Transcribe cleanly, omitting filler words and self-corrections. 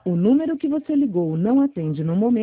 O número que você ligou não atende no momento.